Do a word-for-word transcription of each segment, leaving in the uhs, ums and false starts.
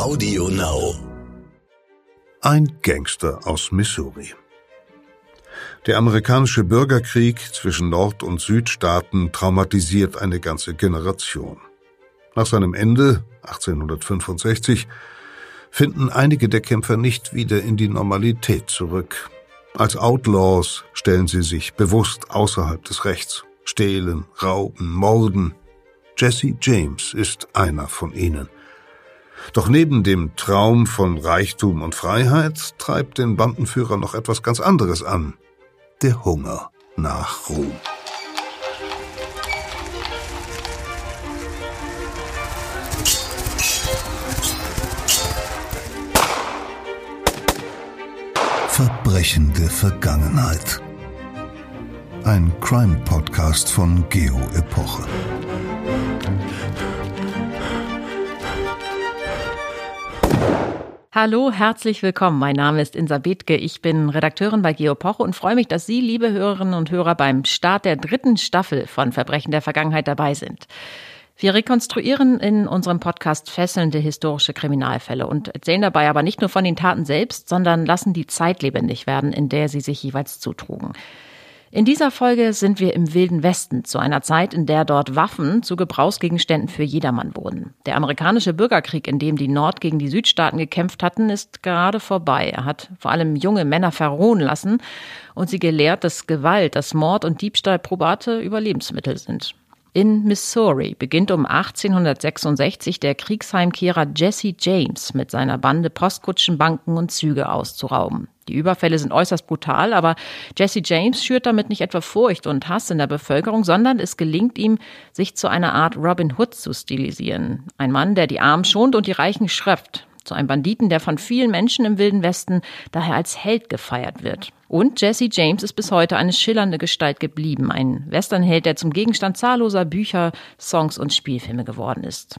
Audio Now. Ein Gangster aus Missouri. Der amerikanische Bürgerkrieg zwischen Nord- und Südstaaten traumatisiert eine ganze Generation. Nach seinem Ende, achtzehnhundertfünfundsechzig, finden einige der Kämpfer nicht wieder in die Normalität zurück. Als Outlaws stellen sie sich bewusst außerhalb des Rechts, stehlen, rauben, morden. Jesse James ist einer von ihnen. Doch neben dem Traum von Reichtum und Freiheit treibt den Bandenführer noch etwas ganz anderes an: der Hunger nach Ruhm. Verbrechende Vergangenheit. Ein Crime-Podcast von Geo Epoche. Hallo, herzlich willkommen. Mein Name ist Insa Bethke. Ich bin Redakteurin bei Geo Epoche und freue mich, dass Sie, liebe Hörerinnen und Hörer, beim Start der dritten Staffel von Verbrechen der Vergangenheit dabei sind. Wir rekonstruieren in unserem Podcast fesselnde historische Kriminalfälle und erzählen dabei aber nicht nur von den Taten selbst, sondern lassen die Zeit lebendig werden, in der sie sich jeweils zutrugen. In dieser Folge sind wir im Wilden Westen, zu einer Zeit, in der dort Waffen zu Gebrauchsgegenständen für jedermann wurden. Der amerikanische Bürgerkrieg, in dem die Nord- gegen die Südstaaten gekämpft hatten, ist gerade vorbei. Er hat vor allem junge Männer verrohen lassen und sie gelehrt, dass Gewalt, dass Mord und Diebstahl probate Überlebensmittel sind. In Missouri beginnt um achtzehnhundertsechsundsechzig der Kriegsheimkehrer Jesse James mit seiner Bande Postkutschen, Banken und Züge auszurauben. Die Überfälle sind äußerst brutal, aber Jesse James schürt damit nicht etwa Furcht und Hass in der Bevölkerung, sondern es gelingt ihm, sich zu einer Art Robin Hood zu stilisieren. Ein Mann, der die Armen schont und die Reichen schröpft. Zu einem Banditen, der von vielen Menschen im Wilden Westen daher als Held gefeiert wird. Und Jesse James ist bis heute eine schillernde Gestalt geblieben. Ein Westernheld, der zum Gegenstand zahlloser Bücher, Songs und Spielfilme geworden ist.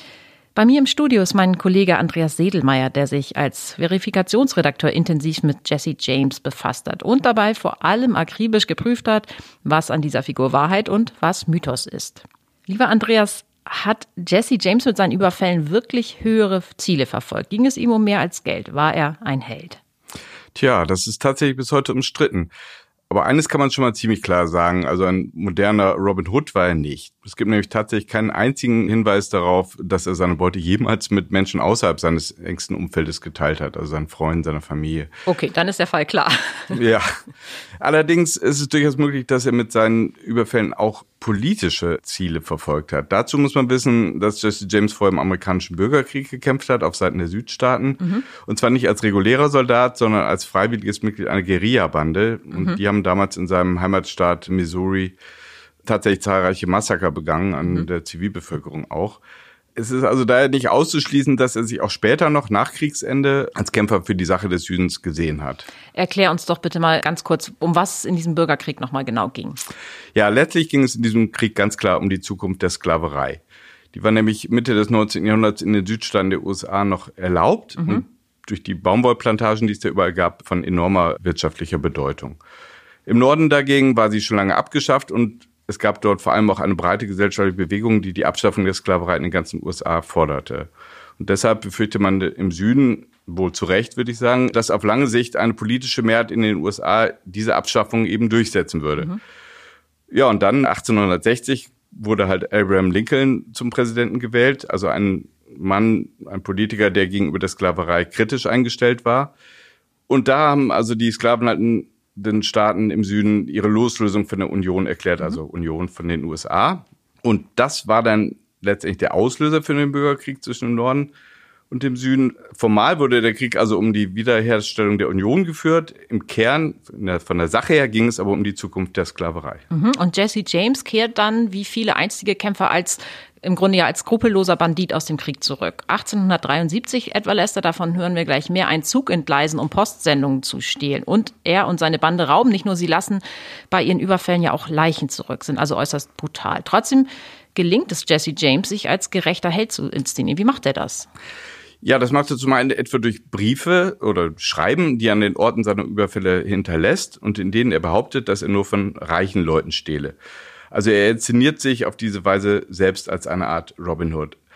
Bei mir im Studio ist mein Kollege Andreas Sedelmeier, der sich als Verifikationsredakteur intensiv mit Jesse James befasst hat und dabei vor allem akribisch geprüft hat, was an dieser Figur Wahrheit und was Mythos ist. Lieber Andreas, hat Jesse James mit seinen Überfällen wirklich höhere Ziele verfolgt? Ging es ihm um mehr als Geld? War er ein Held? Tja, das ist tatsächlich bis heute umstritten. Aber eines kann man schon mal ziemlich klar sagen, also ein moderner Robin Hood war er nicht. Es gibt nämlich tatsächlich keinen einzigen Hinweis darauf, dass er seine Beute jemals mit Menschen außerhalb seines engsten Umfeldes geteilt hat, also seinen Freunden, seiner Familie. Okay, dann ist der Fall klar. Ja, allerdings ist es durchaus möglich, dass er mit seinen Überfällen auch politische Ziele verfolgt hat. Dazu muss man wissen, dass Jesse James vor dem amerikanischen Bürgerkrieg gekämpft hat, auf Seiten der Südstaaten. Mhm. Und zwar nicht als regulärer Soldat, sondern als freiwilliges Mitglied einer Guerilla-Bande. Und mhm. die haben damals in seinem Heimatstaat Missouri tatsächlich zahlreiche Massaker begangen, an mhm. der Zivilbevölkerung auch. Es ist also daher nicht auszuschließen, dass er sich auch später noch nach Kriegsende als Kämpfer für die Sache des Südens gesehen hat. Erklär uns doch bitte mal ganz kurz, um was es in diesem Bürgerkrieg nochmal genau ging. Ja, letztlich ging es in diesem Krieg ganz klar um die Zukunft der Sklaverei. Die war nämlich Mitte des neunzehnten Jahrhunderts in den Südstaaten der U S A noch erlaubt mhm. und durch die Baumwollplantagen, die es da überall gab, von enormer wirtschaftlicher Bedeutung. Im Norden dagegen war sie schon lange abgeschafft und es gab dort vor allem auch eine breite gesellschaftliche Bewegung, die die Abschaffung der Sklaverei in den ganzen U S A forderte. Und deshalb befürchtet man im Süden, wohl zu Recht würde ich sagen, dass auf lange Sicht eine politische Mehrheit in den U S A diese Abschaffung eben durchsetzen würde. Mhm. Ja, und dann achtzehnhundertsechzig wurde halt Abraham Lincoln zum Präsidenten gewählt, also ein Mann, ein Politiker, der gegenüber der Sklaverei kritisch eingestellt war. Und da haben also die Sklavenhaltenden den Staaten im Süden ihre Loslösung von der Union erklärt, also Union von den U S A. Und das war dann letztendlich der Auslöser für den Bürgerkrieg zwischen dem Norden und dem Süden. Formal wurde der Krieg also um die Wiederherstellung der Union geführt. Im Kern, von der Sache her, ging es aber um die Zukunft der Sklaverei. Und Jesse James kehrt dann, wie viele einstige Kämpfer, als im Grunde ja als skrupelloser Bandit aus dem Krieg zurück. achtzehnhundertdreiundsiebzig etwa lässt er, davon hören wir gleich mehr, einen Zug entgleisen, um Postsendungen zu stehlen. Und er und seine Bande rauben nicht nur, sie lassen bei ihren Überfällen ja auch Leichen zurück, sind also äußerst brutal. Trotzdem gelingt es Jesse James, sich als gerechter Held zu inszenieren. Wie macht er das? Ja, das macht er zum einen etwa durch Briefe oder Schreiben, die er an den Orten seiner Überfälle hinterlässt und in denen er behauptet, dass er nur von reichen Leuten stehle. Also er inszeniert sich auf diese Weise selbst als eine Art Robin Hood.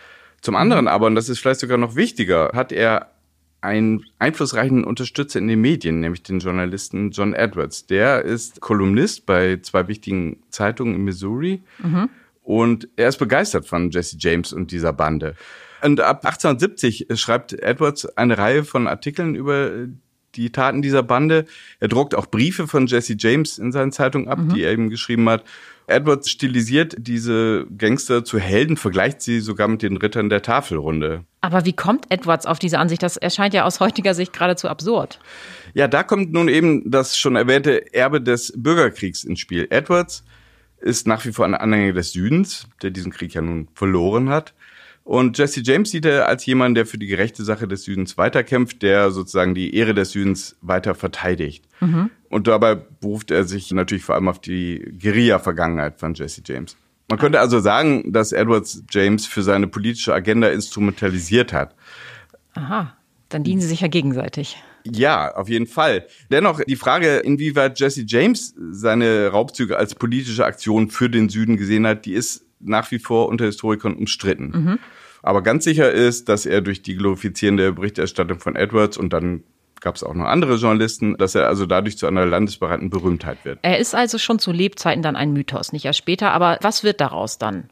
Zum anderen aber, und das ist vielleicht sogar noch wichtiger, hat er einen einflussreichen Unterstützer in den Medien, nämlich den Journalisten John Edwards. Der ist Kolumnist bei zwei wichtigen Zeitungen in Missouri mhm. und er ist begeistert von Jesse James und dieser Bande. Und ab achtzehnhundertsiebzig schreibt Edwards eine Reihe von Artikeln über die Taten dieser Bande. Er druckt auch Briefe von Jesse James in seinen Zeitungen ab, mhm. die er eben geschrieben hat. Edwards stilisiert diese Gangster zu Helden, vergleicht sie sogar mit den Rittern der Tafelrunde. Aber wie kommt Edwards auf diese Ansicht? Das erscheint ja aus heutiger Sicht geradezu absurd. Ja, da kommt nun eben das schon erwähnte Erbe des Bürgerkriegs ins Spiel. Edwards ist nach wie vor ein Anhänger des Südens, der diesen Krieg ja nun verloren hat. Und Jesse James sieht er als jemand, der für die gerechte Sache des Südens weiterkämpft, der sozusagen die Ehre des Südens weiter verteidigt. Mhm. Und dabei beruft er sich natürlich vor allem auf die Guerilla-Vergangenheit von Jesse James. Man könnte also sagen, dass Edwards James für seine politische Agenda instrumentalisiert hat. Aha, dann dienen sie sich ja gegenseitig. Ja, auf jeden Fall. Dennoch die Frage, inwieweit Jesse James seine Raubzüge als politische Aktion für den Süden gesehen hat, die ist nach wie vor unter Historikern umstritten. Mhm. Aber ganz sicher ist, dass er durch die glorifizierende Berichterstattung von Edwards und dann gab es auch noch andere Journalisten, dass er also dadurch zu einer landesbreiten Berühmtheit wird. Er ist also schon zu Lebzeiten dann ein Mythos, nicht erst später. Aber was wird daraus dann?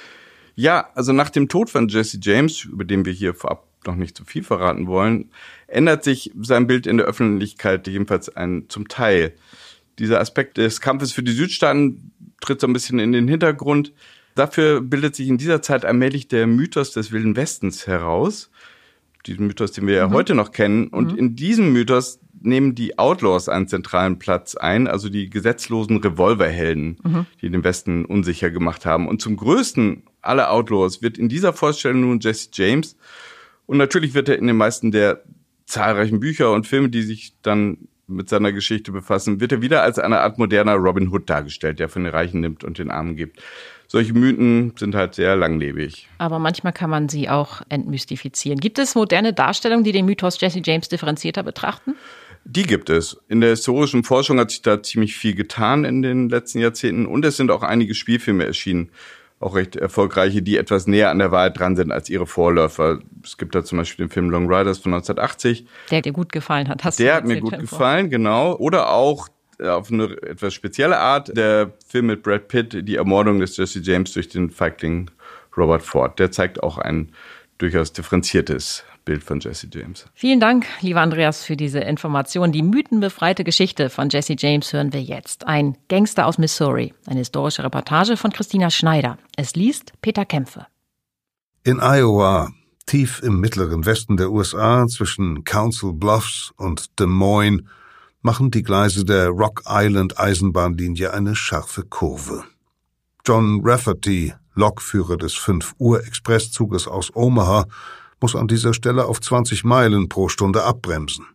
Ja, also nach dem Tod von Jesse James, über den wir hier vorab noch nicht zu viel verraten wollen, ändert sich sein Bild in der Öffentlichkeit jedenfalls ein, zum Teil. Dieser Aspekt des Kampfes für die Südstaaten tritt so ein bisschen in den Hintergrund. Dafür bildet sich in dieser Zeit allmählich der Mythos des Wilden Westens heraus. Diesen Mythos, den wir ja mhm. heute noch kennen. Und mhm. in diesem Mythos nehmen die Outlaws einen zentralen Platz ein, also die gesetzlosen Revolverhelden, mhm. die den Westen unsicher gemacht haben. Und zum größten aller Outlaws wird in dieser Vorstellung nun Jesse James. Und natürlich wird er in den meisten der zahlreichen Bücher und Filme, die sich dann mit seiner Geschichte befassen, wird er wieder als eine Art moderner Robin Hood dargestellt, der von den Reichen nimmt und den Armen gibt. Solche Mythen sind halt sehr langlebig. Aber manchmal kann man sie auch entmystifizieren. Gibt es moderne Darstellungen, die den Mythos Jesse James differenzierter betrachten? Die gibt es. In der historischen Forschung hat sich da ziemlich viel getan in den letzten Jahrzehnten. Und es sind auch einige Spielfilme erschienen, auch recht erfolgreiche, die etwas näher an der Wahrheit dran sind als ihre Vorläufer. Es gibt da zum Beispiel den Film Long Riders von neunzehnhundertachtzig. Der dir gut gefallen hat, hast der du hat mir gut gefallen, genau. Oder auch auf eine etwas spezielle Art der Film mit Brad Pitt, die Ermordung des Jesse James durch den Feigling Robert Ford. Der zeigt auch ein durchaus differenziertes Bild von Jesse James. Vielen Dank, lieber Andreas, für diese Information. Die mythenbefreite Geschichte von Jesse James hören wir jetzt. Ein Gangster aus Missouri. Eine historische Reportage von Christina Schneider. Es liest Peter Kämpfe. In Iowa, tief im mittleren Westen der U S A, zwischen Council Bluffs und Des Moines, machen die Gleise der Rock Island Eisenbahnlinie eine scharfe Kurve. John Rafferty, Lokführer des fünf Uhr Expresszuges aus Omaha, muss an dieser Stelle auf zwanzig Meilen pro Stunde abbremsen.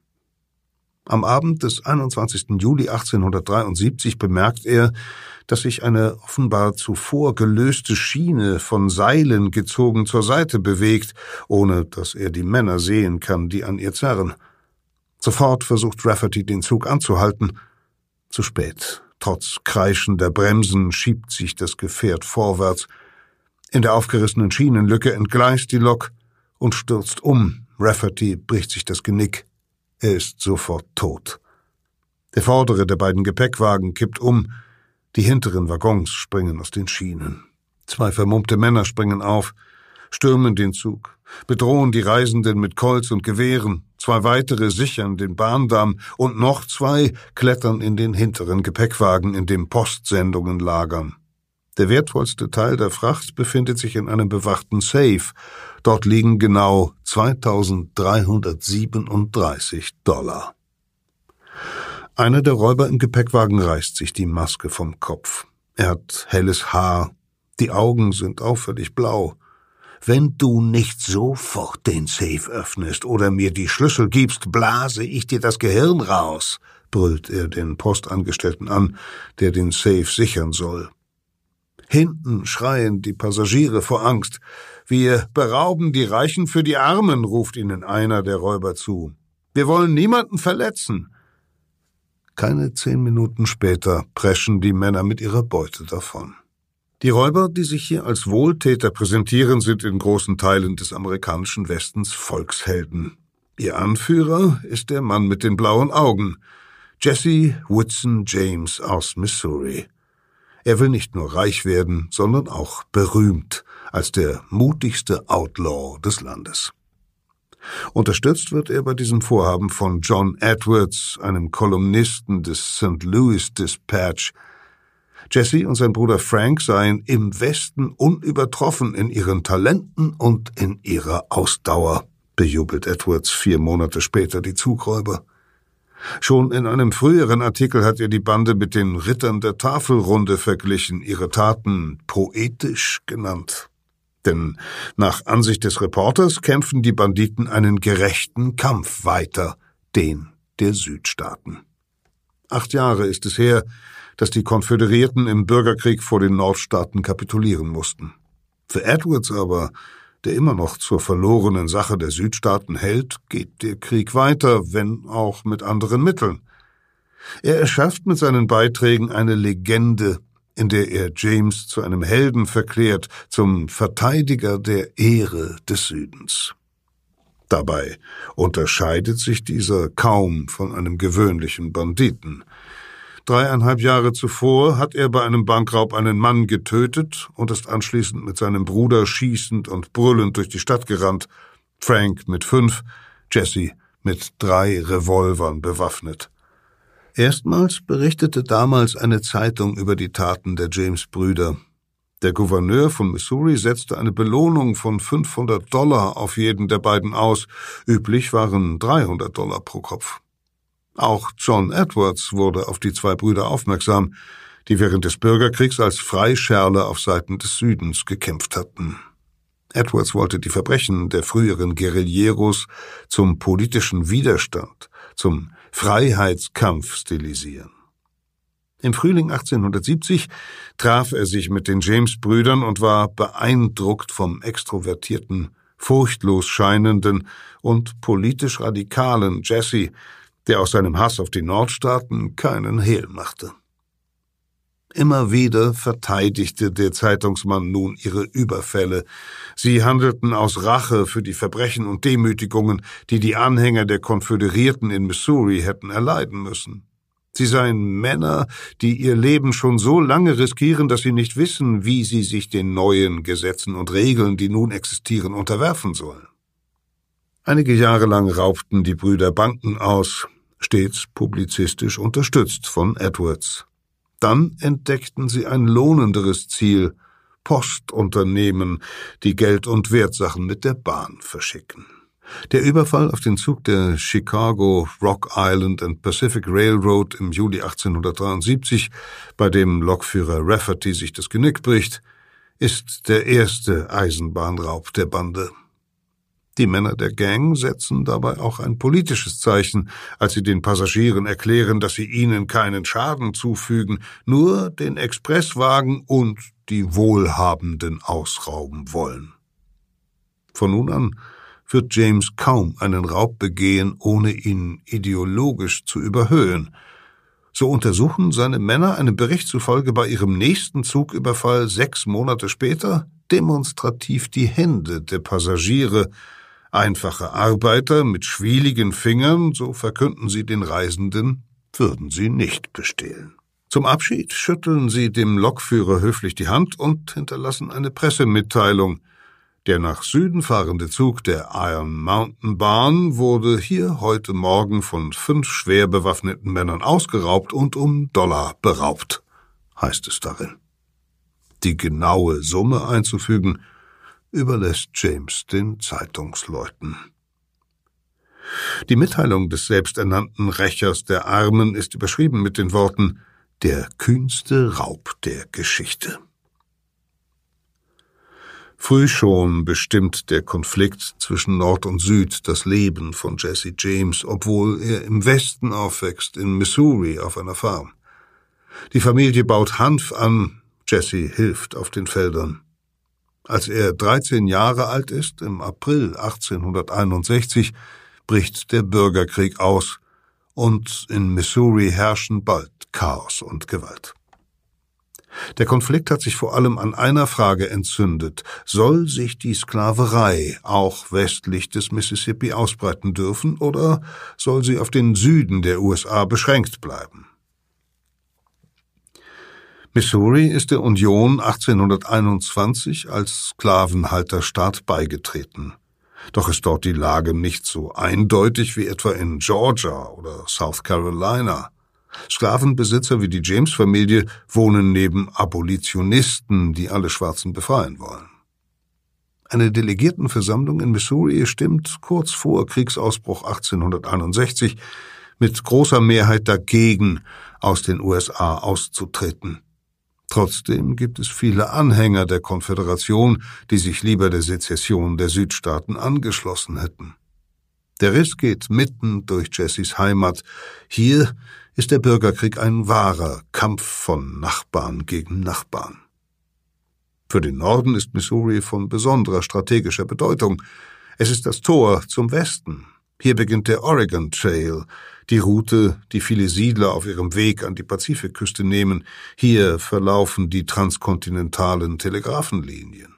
Am Abend des einundzwanzigsten Juli achtzehnhundertdreiundsiebzig bemerkt er, dass sich eine offenbar zuvor gelöste Schiene von Seilen gezogen zur Seite bewegt, ohne dass er die Männer sehen kann, die an ihr zerren. Sofort versucht Rafferty, den Zug anzuhalten. Zu spät. Trotz kreischender Bremsen schiebt sich das Gefährt vorwärts. In der aufgerissenen Schienenlücke entgleist die Lok und stürzt um. Rafferty bricht sich das Genick. Er ist sofort tot. Der vordere der beiden Gepäckwagen kippt um. Die hinteren Waggons springen aus den Schienen. Zwei vermummte Männer springen auf, stürmen den Zug, bedrohen die Reisenden mit Colts und Gewehren. Zwei weitere sichern den Bahndamm und noch zwei klettern in den hinteren Gepäckwagen, in dem Postsendungen lagern. Der wertvollste Teil der Fracht befindet sich in einem bewachten Safe. Dort liegen genau zweitausenddreihundertsiebenunddreißig Dollar. Einer der Räuber im Gepäckwagen reißt sich die Maske vom Kopf. Er hat helles Haar, die Augen sind auffällig blau. »Wenn du nicht sofort den Safe öffnest oder mir die Schlüssel gibst, blase ich dir das Gehirn raus«, brüllt er den Postangestellten an, der den Safe sichern soll. Hinten schreien die Passagiere vor Angst. »Wir berauben die Reichen für die Armen«, ruft ihnen einer der Räuber zu. »Wir wollen niemanden verletzen.« Keine zehn Minuten später preschen die Männer mit ihrer Beute davon. Die Räuber, die sich hier als Wohltäter präsentieren, sind in großen Teilen des amerikanischen Westens Volkshelden. Ihr Anführer ist der Mann mit den blauen Augen, Jesse Woodson James aus Missouri. Er will nicht nur reich werden, sondern auch berühmt als der mutigste Outlaw des Landes. Unterstützt wird er bei diesem Vorhaben von John Edwards, einem Kolumnisten des Saint Louis Dispatch. Jesse und sein Bruder Frank seien im Westen unübertroffen in ihren Talenten und in ihrer Ausdauer, bejubelt Edwards vier Monate später die Zugräuber. Schon in einem früheren Artikel hat er die Bande mit den Rittern der Tafelrunde verglichen, ihre Taten poetisch genannt. Denn nach Ansicht des Reporters kämpfen die Banditen einen gerechten Kampf weiter, den der Südstaaten. Acht Jahre ist es her, dass die Konföderierten im Bürgerkrieg vor den Nordstaaten kapitulieren mussten. Für Edwards aber, der immer noch zur verlorenen Sache der Südstaaten hält, geht der Krieg weiter, wenn auch mit anderen Mitteln. Er erschafft mit seinen Beiträgen eine Legende, in der er James zu einem Helden verklärt, zum Verteidiger der Ehre des Südens. Dabei unterscheidet sich dieser kaum von einem gewöhnlichen Banditen. Dreieinhalb Jahre zuvor hat er bei einem Bankraub einen Mann getötet und ist anschließend mit seinem Bruder schießend und brüllend durch die Stadt gerannt, Frank mit fünf, Jesse mit drei Revolvern bewaffnet. Erstmals berichtete damals eine Zeitung über die Taten der James-Brüder. Der Gouverneur von Missouri setzte eine Belohnung von fünfhundert Dollar auf jeden der beiden aus. Üblich waren dreihundert Dollar pro Kopf. Auch John Edwards wurde auf die zwei Brüder aufmerksam, die während des Bürgerkriegs als Freischärler auf Seiten des Südens gekämpft hatten. Edwards wollte die Verbrechen der früheren Guerilleros zum politischen Widerstand, zum Freiheitskampf stilisieren. Im Frühling achtzehnhundertsiebzig traf er sich mit den James-Brüdern und war beeindruckt vom extrovertierten, furchtlos scheinenden und politisch radikalen Jesse, der aus seinem Hass auf die Nordstaaten keinen Hehl machte. Immer wieder verteidigte der Zeitungsmann nun ihre Überfälle. Sie handelten aus Rache für die Verbrechen und Demütigungen, die die Anhänger der Konföderierten in Missouri hätten erleiden müssen. Sie seien Männer, die ihr Leben schon so lange riskieren, dass sie nicht wissen, wie sie sich den neuen Gesetzen und Regeln, die nun existieren, unterwerfen sollen. Einige Jahre lang raubten die Brüder Banken aus, stets publizistisch unterstützt von Edwards. Dann entdeckten sie ein lohnenderes Ziel, Postunternehmen, die Geld- und Wertsachen mit der Bahn verschicken. Der Überfall auf den Zug der Chicago, Rock Island and Pacific Railroad im Juli achtzehnhundertdreiundsiebzig, bei dem Lokführer Rafferty sich das Genick bricht, ist der erste Eisenbahnraub der Bande. Die Männer der Gang setzen dabei auch ein politisches Zeichen, als sie den Passagieren erklären, dass sie ihnen keinen Schaden zufügen, nur den Expresswagen und die Wohlhabenden ausrauben wollen. Von nun an wird James kaum einen Raub begehen, ohne ihn ideologisch zu überhöhen. So untersuchen seine Männer einem Bericht zufolge bei ihrem nächsten Zugüberfall sechs Monate später demonstrativ die Hände der Passagiere. Einfache Arbeiter mit schwieligen Fingern, so verkünden sie den Reisenden, würden sie nicht bestehlen. Zum Abschied schütteln sie dem Lokführer höflich die Hand und hinterlassen eine Pressemitteilung. Der nach Süden fahrende Zug der Iron Mountain Bahn wurde hier heute Morgen von fünf schwer bewaffneten Männern ausgeraubt und um Dollar beraubt, heißt es darin. Die genaue Summe einzufügen überlässt James den Zeitungsleuten. Die Mitteilung des selbsternannten Rächers der Armen ist überschrieben mit den Worten »Der kühnste Raub der Geschichte«. Früh schon bestimmt der Konflikt zwischen Nord und Süd das Leben von Jesse James, obwohl er im Westen aufwächst, in Missouri auf einer Farm. Die Familie baut Hanf an, Jesse hilft auf den Feldern. Als er dreizehn Jahre alt ist, im April achtzehnhunderteinundsechzig, bricht der Bürgerkrieg aus und in Missouri herrschen bald Chaos und Gewalt. Der Konflikt hat sich vor allem an einer Frage entzündet: Soll sich die Sklaverei auch westlich des Mississippi ausbreiten dürfen oder soll sie auf den Süden der U S A beschränkt bleiben? Missouri ist der Union achtzehnhunderteinundzwanzig als Sklavenhalterstaat beigetreten. Doch ist dort die Lage nicht so eindeutig wie etwa in Georgia oder South Carolina. Sklavenbesitzer wie die James-Familie wohnen neben Abolitionisten, die alle Schwarzen befreien wollen. Eine Delegiertenversammlung in Missouri stimmt kurz vor Kriegsausbruch achtzehnhunderteinundsechzig mit großer Mehrheit dagegen, aus den U S A auszutreten. Trotzdem gibt es viele Anhänger der Konföderation, die sich lieber der Sezession der Südstaaten angeschlossen hätten. Der Riss geht mitten durch Jessys Heimat. Hier ist der Bürgerkrieg ein wahrer Kampf von Nachbarn gegen Nachbarn. Für den Norden ist Missouri von besonderer strategischer Bedeutung. Es ist das Tor zum Westen. Hier beginnt der Oregon Trail, die Route, die viele Siedler auf ihrem Weg an die Pazifikküste nehmen. Hier verlaufen die transkontinentalen Telegrafenlinien.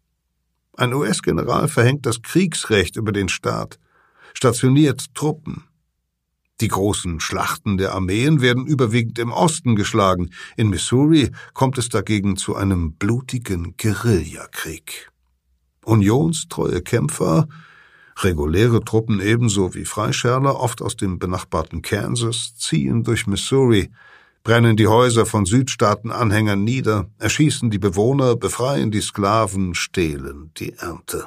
Ein U S-General verhängt das Kriegsrecht über den Staat, stationiert Truppen. Die großen Schlachten der Armeen werden überwiegend im Osten geschlagen. In Missouri kommt es dagegen zu einem blutigen Guerillakrieg. Unionstreue Kämpfer, reguläre Truppen ebenso wie Freischärler, oft aus dem benachbarten Kansas, ziehen durch Missouri, brennen die Häuser von Südstaatenanhängern nieder, erschießen die Bewohner, befreien die Sklaven, stehlen die Ernte.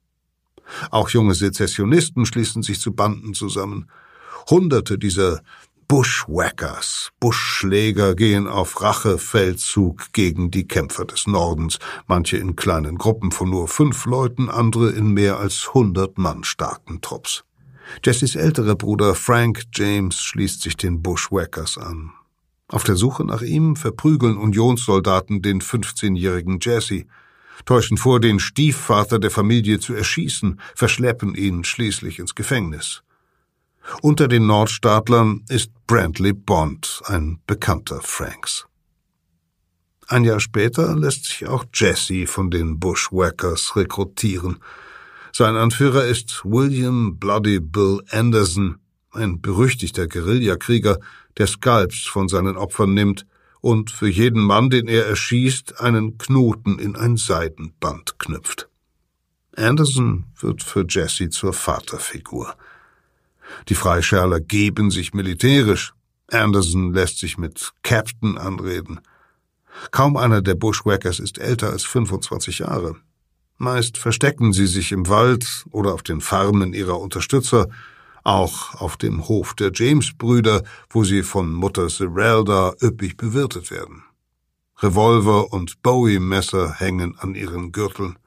Auch junge Sezessionisten schließen sich zu Banden zusammen. Hunderte dieser Bushwhackers, Buschschläger gehen auf Rachefeldzug gegen die Kämpfer des Nordens, manche in kleinen Gruppen von nur fünf Leuten, andere in mehr als hundert Mann starken Trupps. Jessys älterer Bruder Frank James schließt sich den Bushwhackers an. Auf der Suche nach ihm verprügeln Unionssoldaten den fünfzehnjährigen Jesse, täuschen vor, den Stiefvater der Familie zu erschießen, verschleppen ihn schließlich ins Gefängnis. Unter den Nordstaatlern ist Brantley Bond, ein Bekannter Franks. Ein Jahr später lässt sich auch Jesse von den Bushwhackers rekrutieren. Sein Anführer ist William Bloody Bill Anderson, ein berüchtigter Guerillakrieger, der Skalps von seinen Opfern nimmt und für jeden Mann, den er erschießt, einen Knoten in ein Seidenband knüpft. Anderson wird für Jesse zur Vaterfigur. Die Freischärler geben sich militärisch. Anderson lässt sich mit Captain anreden. Kaum einer der Bushwhackers ist älter als fünfundzwanzig Jahre. Meist verstecken sie sich im Wald oder auf den Farmen ihrer Unterstützer, auch auf dem Hof der James-Brüder, wo sie von Mutter Zerelda üppig bewirtet werden. Revolver und Bowie-Messer hängen an ihren Gürteln.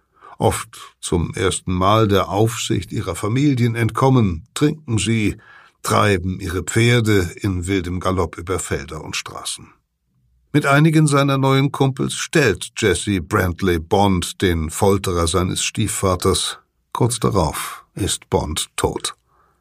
Oft zum ersten Mal der Aufsicht ihrer Familien entkommen, trinken sie, treiben ihre Pferde in wildem Galopp über Felder und Straßen. Mit einigen seiner neuen Kumpels stellt Jesse Brantley Bond den Folterer seines Stiefvaters. Kurz darauf ist Bond tot.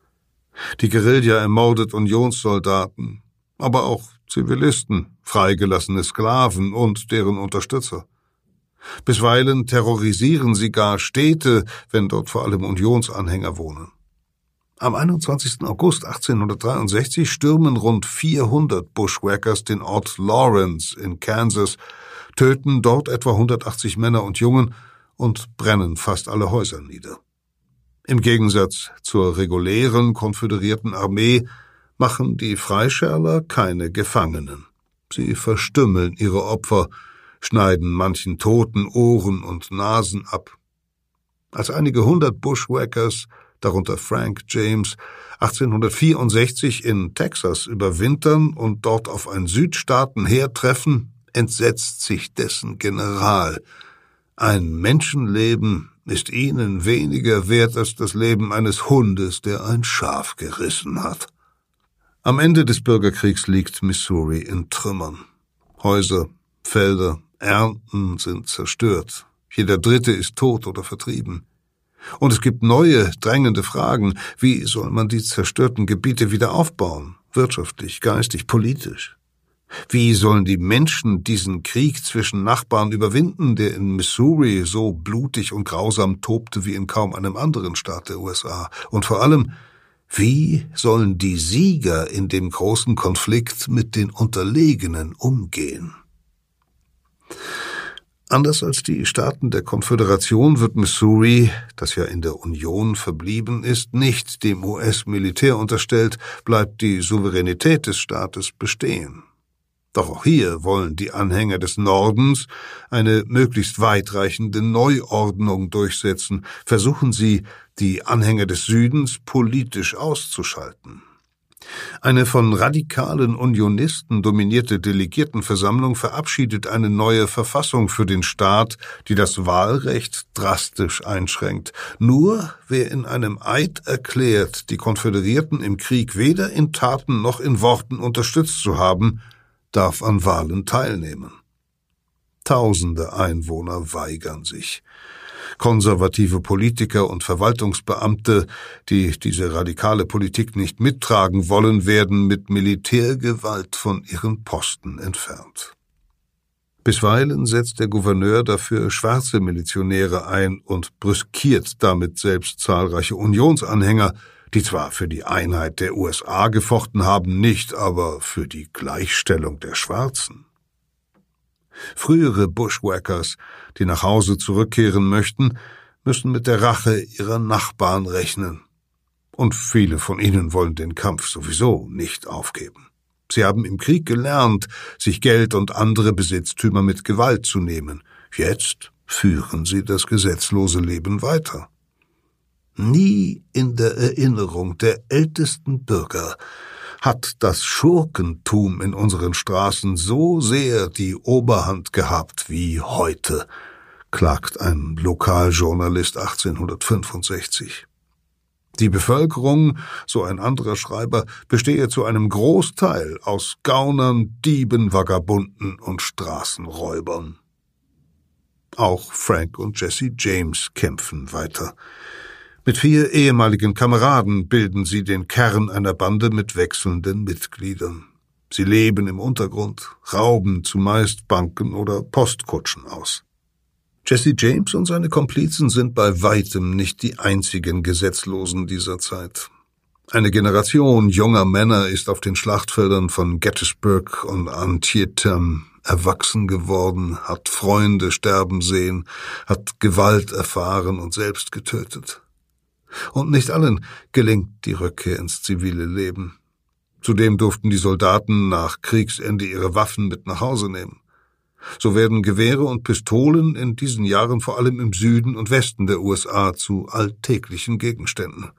Die Guerilla ermordet Unionssoldaten, aber auch Zivilisten, freigelassene Sklaven und deren Unterstützer. Bisweilen terrorisieren sie gar Städte, wenn dort vor allem Unionsanhänger wohnen. Am einundzwanzigsten August achtzehnhundertdreiundsechzig stürmen rund vierhundert Bushwhackers den Ort Lawrence in Kansas, töten dort etwa hundertachtzig Männer und Jungen und brennen fast alle Häuser nieder. Im Gegensatz zur regulären konföderierten Armee machen die Freischärler keine Gefangenen. Sie verstümmeln ihre Opfer, schneiden manchen Toten Ohren und Nasen ab. Als einige hundert Bushwhackers, darunter Frank James, achtzehnhundertvierundsechzig in Texas überwintern und dort auf ein Südstaatenheer treffen, entsetzt sich dessen General. Ein Menschenleben ist ihnen weniger wert als das Leben eines Hundes, der ein Schaf gerissen hat. Am Ende des Bürgerkriegs liegt Missouri in Trümmern. Häuser, Felder, Ernten sind zerstört. Jeder Dritte ist tot oder vertrieben. Und es gibt neue, drängende Fragen. Wie soll man die zerstörten Gebiete wieder aufbauen? Wirtschaftlich, geistig, politisch? Wie sollen die Menschen diesen Krieg zwischen Nachbarn überwinden, der in Missouri so blutig und grausam tobte wie in kaum einem anderen Staat der U S A? Und vor allem, wie sollen die Sieger in dem großen Konflikt mit den Unterlegenen umgehen? Anders als die Staaten der Konföderation wird Missouri, das ja in der Union verblieben ist, nicht dem U S-Militär unterstellt, bleibt die Souveränität des Staates bestehen. Doch auch hier wollen die Anhänger des Nordens eine möglichst weitreichende Neuordnung durchsetzen, versuchen sie, die Anhänger des Südens politisch auszuschalten. Eine von radikalen Unionisten dominierte Delegiertenversammlung verabschiedet eine neue Verfassung für den Staat, die das Wahlrecht drastisch einschränkt. Nur wer in einem Eid erklärt, die Konföderierten im Krieg weder in Taten noch in Worten unterstützt zu haben, darf an Wahlen teilnehmen. Tausende Einwohner weigern sich. Konservative Politiker und Verwaltungsbeamte, die diese radikale Politik nicht mittragen wollen, werden mit Militärgewalt von ihren Posten entfernt. Bisweilen setzt der Gouverneur dafür schwarze Milizionäre ein und brüskiert damit selbst zahlreiche Unionsanhänger, die zwar für die Einheit der U S A gefochten haben, nicht aber für die Gleichstellung der Schwarzen. Frühere Bushwhackers, die nach Hause zurückkehren möchten, müssen mit der Rache ihrer Nachbarn rechnen. Und viele von ihnen wollen den Kampf sowieso nicht aufgeben. Sie haben im Krieg gelernt, sich Geld und andere Besitztümer mit Gewalt zu nehmen. Jetzt führen sie das gesetzlose Leben weiter. Nie in der Erinnerung der ältesten Bürger hat das Schurkentum in unseren Straßen so sehr die Oberhand gehabt wie heute, klagt ein Lokaljournalist achtzehnhundertfünfundsechzig. Die Bevölkerung, so ein anderer Schreiber, bestehe zu einem Großteil aus Gaunern, Dieben, Vagabunden und Straßenräubern. Auch Frank und Jesse James kämpfen weiter. Mit vier ehemaligen Kameraden bilden sie den Kern einer Bande mit wechselnden Mitgliedern. Sie leben im Untergrund, rauben zumeist Banken oder Postkutschen aus. Jesse James und seine Komplizen sind bei weitem nicht die einzigen Gesetzlosen dieser Zeit. Eine Generation junger Männer ist auf den Schlachtfeldern von Gettysburg und Antietam erwachsen geworden, hat Freunde sterben sehen, hat Gewalt erfahren und selbst getötet. Und nicht allen gelingt die Rückkehr ins zivile Leben. Zudem durften die Soldaten nach Kriegsende ihre Waffen mit nach Hause nehmen. So werden Gewehre und Pistolen in diesen Jahren vor allem im Süden und Westen der U S A zu alltäglichen Gegenständen.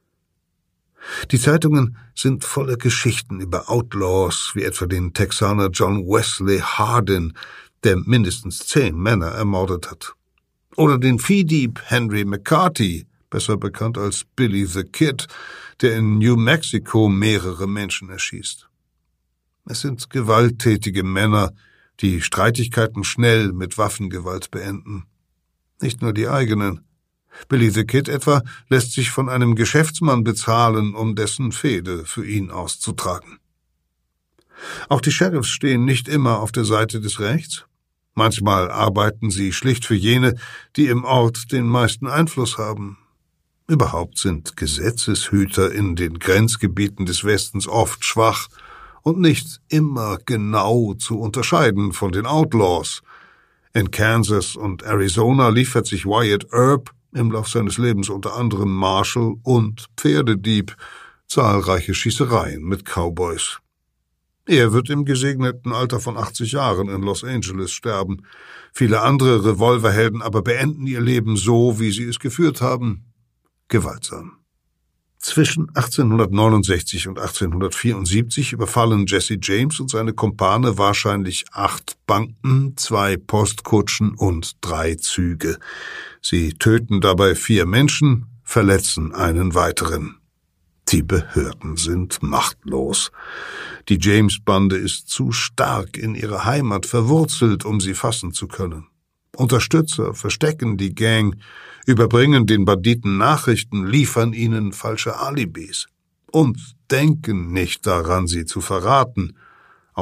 Die Zeitungen sind voller Geschichten über Outlaws, wie etwa den Texaner John Wesley Hardin, der mindestens zehn Männer ermordet hat. Oder den Viehdieb Henry McCarthy, besser bekannt als Billy the Kid, der in New Mexico mehrere Menschen erschießt. Es sind gewalttätige Männer, die Streitigkeiten schnell mit Waffengewalt beenden. Nicht nur die eigenen. Billy the Kid etwa lässt sich von einem Geschäftsmann bezahlen, um dessen Fehde für ihn auszutragen. Auch die Sheriffs stehen nicht immer auf der Seite des Rechts. Manchmal arbeiten sie schlicht für jene, die im Ort den meisten Einfluss haben. Überhaupt sind Gesetzeshüter in den Grenzgebieten des Westens oft schwach und nicht immer genau zu unterscheiden von den Outlaws. In Kansas und Arizona liefert sich Wyatt Earp im Lauf seines Lebens unter anderem Marshall und Pferdedieb zahlreiche Schießereien mit Cowboys. Er wird im gesegneten Alter von achtzig Jahren in Los Angeles sterben. Viele andere Revolverhelden aber beenden ihr Leben so, wie sie es geführt haben, gewaltsam. Zwischen achtzehnhundertneunundsechzig und achtzehnhundertvierundsiebzig überfallen Jesse James und seine Kumpane wahrscheinlich acht Banken, zwei Postkutschen und drei Züge. Sie töten dabei vier Menschen, verletzen einen weiteren. Die Behörden sind machtlos. Die James-Bande ist zu stark in ihrer Heimat verwurzelt, um sie fassen zu können. Unterstützer verstecken die Gang, überbringen den Banditen Nachrichten, liefern ihnen falsche Alibis und denken nicht daran, sie zu verraten, aus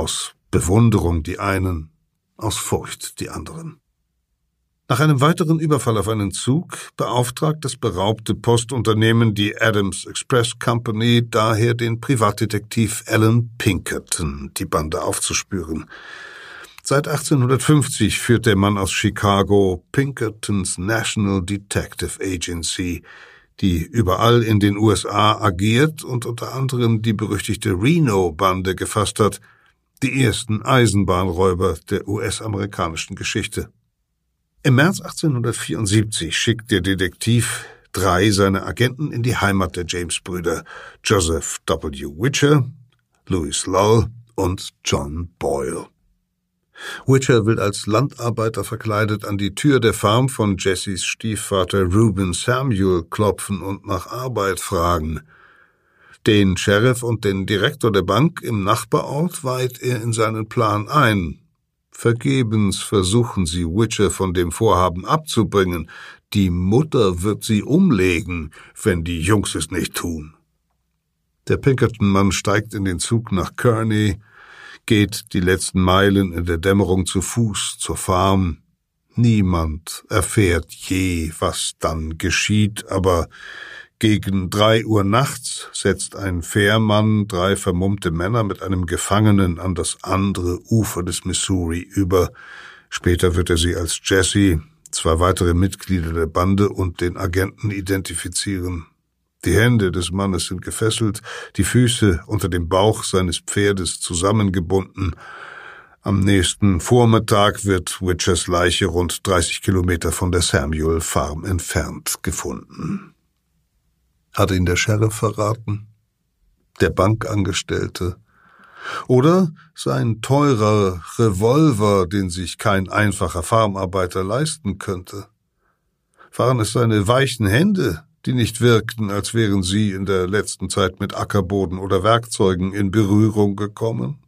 Bewunderung die einen, aus Furcht die anderen. Nach einem weiteren Überfall auf einen Zug beauftragt das beraubte Postunternehmen, die Adams Express Company, daher den Privatdetektiv Alan Pinkerton, die Bande aufzuspüren. Seit achtzehnhundertfünfzig führt der Mann aus Chicago Pinkertons National Detective Agency, die überall in den U S A agiert und unter anderem die berüchtigte Reno-Bande gefasst hat, die ersten Eisenbahnräuber der U S-amerikanischen Geschichte. Im März achtzehnhundertvierundsiebzig schickt der Detektiv drei seiner Agenten in die Heimat der James-Brüder, Joseph W. Witcher, Louis Lull und John Boyle. Witcher will als Landarbeiter verkleidet an die Tür der Farm von Jessys Stiefvater Reuben Samuel klopfen und nach Arbeit fragen. Den Sheriff und den Direktor der Bank im Nachbarort weiht er in seinen Plan ein. Vergebens versuchen sie, Witcher von dem Vorhaben abzubringen. Die Mutter wird sie umlegen, wenn die Jungs es nicht tun. Der Pinkerton-Mann steigt in den Zug nach Kearney, geht die letzten Meilen in der Dämmerung zu Fuß zur Farm. Niemand erfährt je, was dann geschieht, aber gegen drei Uhr nachts setzt ein Fährmann drei vermummte Männer mit einem Gefangenen an das andere Ufer des Missouri über. Später wird er sie als Jesse, zwei weitere Mitglieder der Bande und den Agenten identifizieren. Die Hände des Mannes sind gefesselt, die Füße unter dem Bauch seines Pferdes zusammengebunden. Am nächsten Vormittag wird Witchers Leiche rund dreißig Kilometer von der Samuel Farm entfernt gefunden. Hat ihn der Sheriff verraten? Der Bankangestellte? Oder sein teurer Revolver, den sich kein einfacher Farmarbeiter leisten könnte? Waren es seine weichen Hände, die nicht wirkten, als wären sie in der letzten Zeit mit Ackerboden oder Werkzeugen in Berührung gekommen?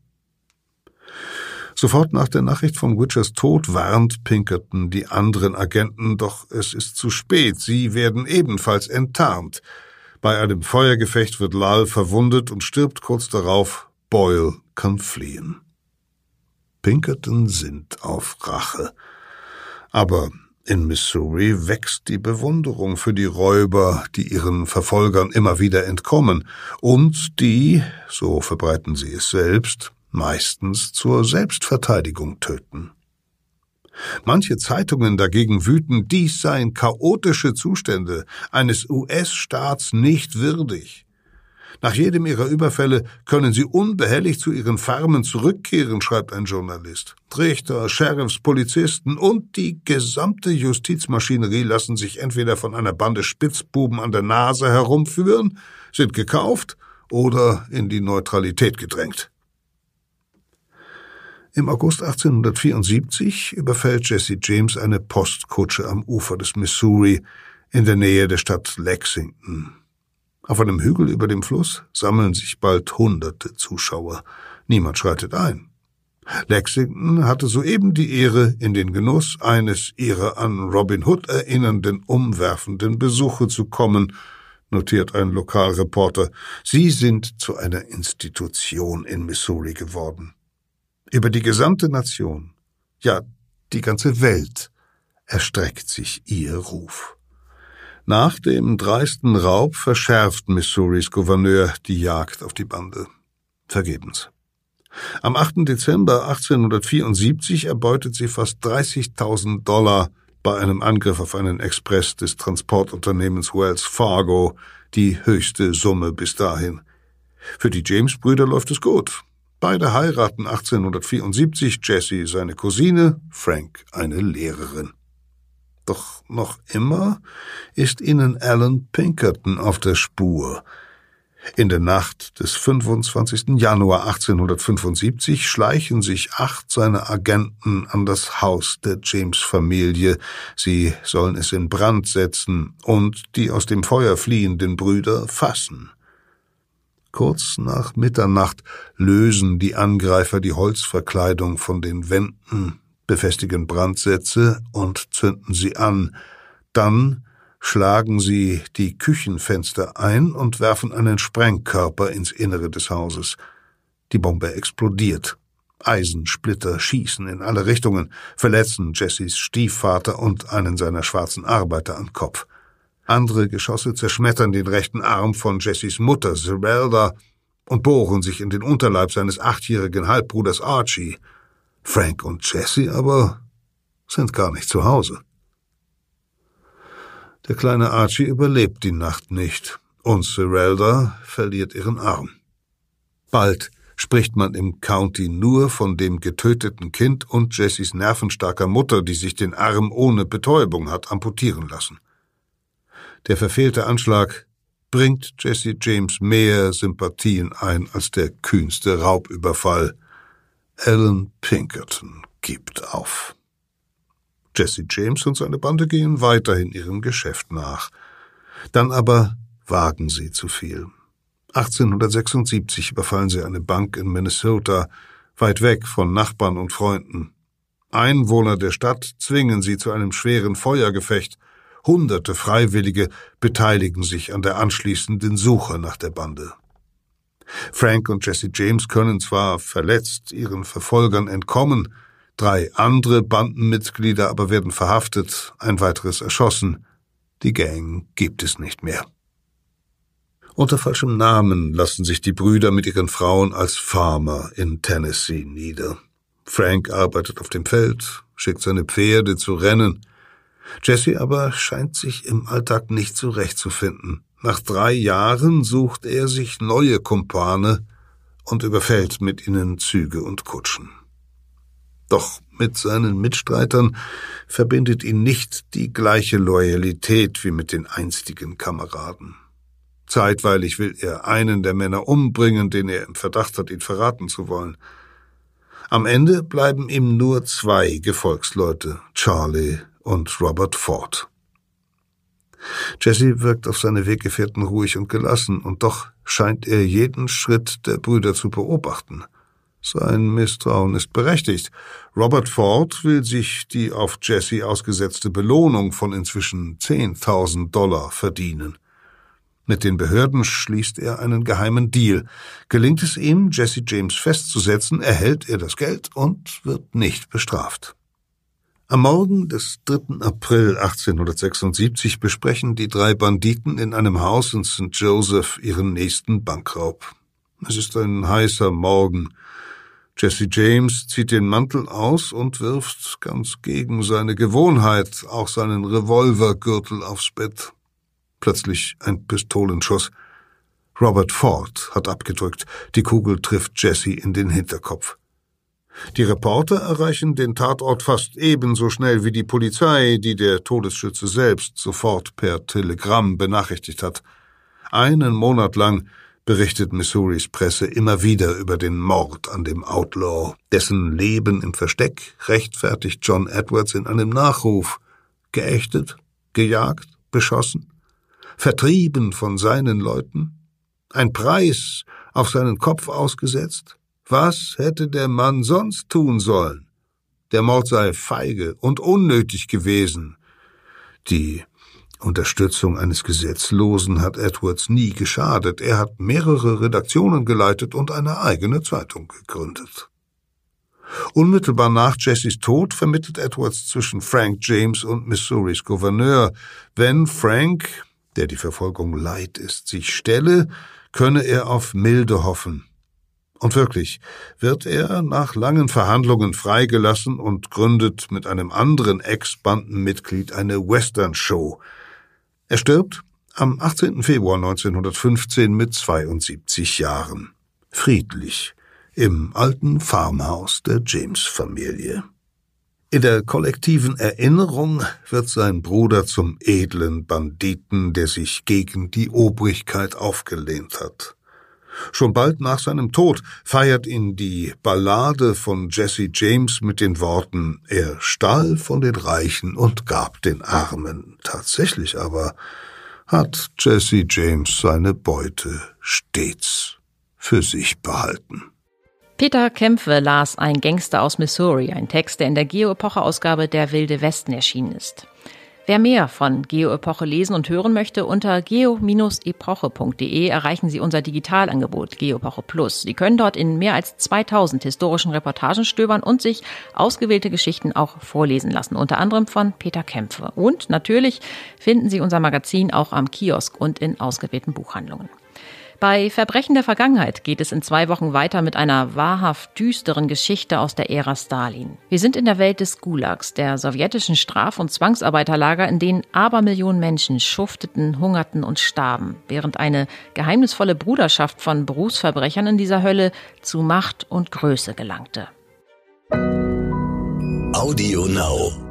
Sofort nach der Nachricht von Witchers Tod warnt Pinkerton die anderen Agenten, doch es ist zu spät, sie werden ebenfalls enttarnt. Bei einem Feuergefecht wird Lull verwundet und stirbt kurz darauf. Boyle kann fliehen. Pinkerton sinnt auf Rache. Aber in Missouri wächst die Bewunderung für die Räuber, die ihren Verfolgern immer wieder entkommen und die, so verbreiten sie es selbst, meistens zur Selbstverteidigung töten. Manche Zeitungen dagegen wüten, dies seien chaotische Zustände, eines U S-Staats nicht würdig. Nach jedem ihrer Überfälle können sie unbehelligt zu ihren Farmen zurückkehren, schreibt ein Journalist. Richter, Sheriffs, Polizisten und die gesamte Justizmaschinerie lassen sich entweder von einer Bande Spitzbuben an der Nase herumführen, sind gekauft oder in die Neutralität gedrängt. Im August achtzehnhundertvierundsiebzig überfällt Jesse James eine Postkutsche am Ufer des Missouri in der Nähe der Stadt Lexington. Auf einem Hügel über dem Fluss sammeln sich bald hunderte Zuschauer. Niemand schreitet ein. Lexington hatte soeben die Ehre, in den Genuss eines ihrer an Robin Hood erinnernden umwerfenden Besuche zu kommen, notiert ein Lokalreporter. Sie sind zu einer Institution in Missouri geworden. Über die gesamte Nation, ja, die ganze Welt, erstreckt sich ihr Ruf. Nach dem dreisten Raub verschärft Missouris Gouverneur die Jagd auf die Bande. Vergebens. Am achten Dezember achtzehnhundertvierundsiebzig erbeutet sie fast dreißigtausend Dollar bei einem Angriff auf einen Express des Transportunternehmens Wells Fargo, die höchste Summe bis dahin. Für die James-Brüder läuft es gut. Beide heiraten achtzehnhundertvierundsiebzig, Jesse seine Cousine, Frank eine Lehrerin. Doch noch immer ist ihnen Alan Pinkerton auf der Spur. In der Nacht des fünfundzwanzigsten Januar achtzehnhundertfünfundsiebzig schleichen sich acht seiner Agenten an das Haus der James-Familie. Sie sollen es in Brand setzen und die aus dem Feuer fliehenden Brüder fassen. Kurz nach Mitternacht lösen die Angreifer die Holzverkleidung von den Wänden, befestigen Brandsätze und zünden sie an. Dann schlagen sie die Küchenfenster ein und werfen einen Sprengkörper ins Innere des Hauses. Die Bombe explodiert. Eisensplitter schießen in alle Richtungen, verletzen Jessys Stiefvater und einen seiner schwarzen Arbeiter am Kopf. Andere Geschosse zerschmettern den rechten Arm von Jessys Mutter, Zerelda, und bohren sich in den Unterleib seines achtjährigen Halbbruders Archie. Frank und Jessie aber sind gar nicht zu Hause. Der kleine Archie überlebt die Nacht nicht und Zerelda verliert ihren Arm. Bald spricht man im County nur von dem getöteten Kind und Jessys nervenstarker Mutter, die sich den Arm ohne Betäubung hat amputieren lassen. Der verfehlte Anschlag bringt Jesse James mehr Sympathien ein als der kühnste Raubüberfall. Alan Pinkerton gibt auf. Jesse James und seine Bande gehen weiterhin ihrem Geschäft nach. Dann aber wagen sie zu viel. achtzehnhundertsechsundsiebzig überfallen sie eine Bank in Minnesota, weit weg von Nachbarn und Freunden. Einwohner der Stadt zwingen sie zu einem schweren Feuergefecht. Hunderte Freiwillige beteiligen sich an der anschließenden Suche nach der Bande. Frank und Jesse James können zwar verletzt ihren Verfolgern entkommen, drei andere Bandenmitglieder aber werden verhaftet, ein weiteres erschossen. Die Gang gibt es nicht mehr. Unter falschem Namen lassen sich die Brüder mit ihren Frauen als Farmer in Tennessee nieder. Frank arbeitet auf dem Feld, schickt seine Pferde zu rennen. Jesse aber scheint sich im Alltag nicht zurechtzufinden. Nach drei Jahren sucht er sich neue Kumpane und überfällt mit ihnen Züge und Kutschen. Doch mit seinen Mitstreitern verbindet ihn nicht die gleiche Loyalität wie mit den einstigen Kameraden. Zeitweilig will er einen der Männer umbringen, den er im Verdacht hat, ihn verraten zu wollen. Am Ende bleiben ihm nur zwei Gefolgsleute, Charlie und Robert Ford. Jesse wirkt auf seine Weggefährten ruhig und gelassen, und doch scheint er jeden Schritt der Brüder zu beobachten. Sein Misstrauen ist berechtigt. Robert Ford will sich die auf Jesse ausgesetzte Belohnung von inzwischen zehntausend Dollar verdienen. Mit den Behörden schließt er einen geheimen Deal. Gelingt es ihm, Jesse James festzusetzen, erhält er das Geld und wird nicht bestraft. Am Morgen des dritten April achtzehnhundertsechsundsiebzig besprechen die drei Banditen in einem Haus in Saint Joseph ihren nächsten Bankraub. Es ist ein heißer Morgen. Jesse James zieht den Mantel aus und wirft, ganz gegen seine Gewohnheit, auch seinen Revolvergürtel aufs Bett. Plötzlich ein Pistolenschuss. Robert Ford hat abgedrückt. Die Kugel trifft Jesse in den Hinterkopf. Die Reporter erreichen den Tatort fast ebenso schnell wie die Polizei, die der Todesschütze selbst sofort per Telegramm benachrichtigt hat. Einen Monat lang berichtet Missouris Presse immer wieder über den Mord an dem Outlaw. Dessen Leben im Versteck rechtfertigt John Edwards in einem Nachruf. Geächtet, gejagt, beschossen, vertrieben von seinen Leuten, ein Preis auf seinen Kopf ausgesetzt. Was hätte der Mann sonst tun sollen? Der Mord sei feige und unnötig gewesen. Die Unterstützung eines Gesetzlosen hat Edwards nie geschadet. Er hat mehrere Redaktionen geleitet und eine eigene Zeitung gegründet. Unmittelbar nach Jessys Tod vermittelt Edwards zwischen Frank James und Missouris Gouverneur. Wenn Frank, der die Verfolgung leid ist, sich stelle, könne er auf Milde hoffen. Und wirklich wird er nach langen Verhandlungen freigelassen und gründet mit einem anderen Ex-Bandenmitglied eine Western-Show. Er stirbt am achtzehnten Februar neunzehnhundertfünfzehn mit zweiundsiebzig Jahren. Friedlich im alten Farmhaus der James-Familie. In der kollektiven Erinnerung wird sein Bruder zum edlen Banditen, der sich gegen die Obrigkeit aufgelehnt hat. Schon bald nach seinem Tod feiert ihn die Ballade von Jesse James mit den Worten: Er stahl von den Reichen und gab den Armen. Tatsächlich aber hat Jesse James seine Beute stets für sich behalten. Peter Kämpfe las Ein Gangster aus Missouri, ein Text, der in der Geo-Epoche-Ausgabe der Wilde Westen erschienen ist. Wer mehr von Geo-Epoche lesen und hören möchte, unter geo Bindestrich epoche punkt de erreichen Sie unser Digitalangebot Geo-Epoche Plus. Sie können dort in mehr als zweitausend historischen Reportagen stöbern und sich ausgewählte Geschichten auch vorlesen lassen, unter anderem von Peter Kämpfe. Und natürlich finden Sie unser Magazin auch am Kiosk und in ausgewählten Buchhandlungen. Bei Verbrechen der Vergangenheit geht es in zwei Wochen weiter mit einer wahrhaft düsteren Geschichte aus der Ära Stalin. Wir sind in der Welt des Gulags, der sowjetischen Straf- und Zwangsarbeiterlager, in denen Abermillionen Menschen schufteten, hungerten und starben, während eine geheimnisvolle Bruderschaft von Berufsverbrechern in dieser Hölle zu Macht und Größe gelangte. Audio Now.